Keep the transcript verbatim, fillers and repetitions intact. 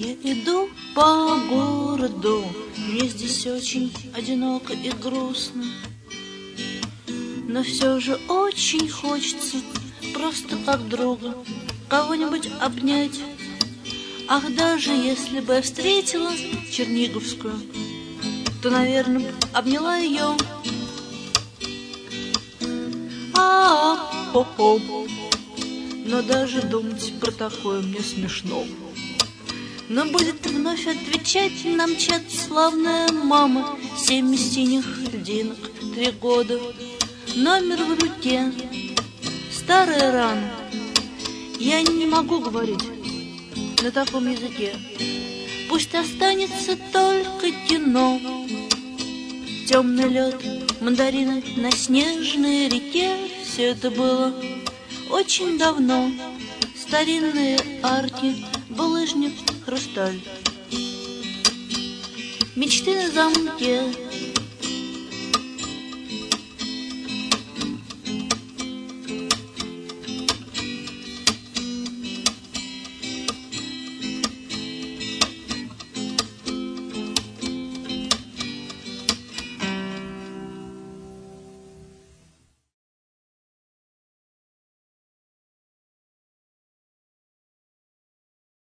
Я иду по городу, мне здесь очень одиноко и грустно, но все же очень хочется просто как друга кого-нибудь обнять. Ах, даже если бы я встретила Черниговскую, то, наверное, обняла ее. А-а-хо-хо. Но даже думать про такое мне смешно. Но будет вновь отвечать нам чат славная мама. Семь синих льдинок, три года, номер в руке, старая рана. Я не могу говорить на таком языке. Пусть останется только кино. Темный лед, мандарины на снежной реке. Все это было очень давно. Старинные арки, булыжник, хрусталь. Мечты на замке,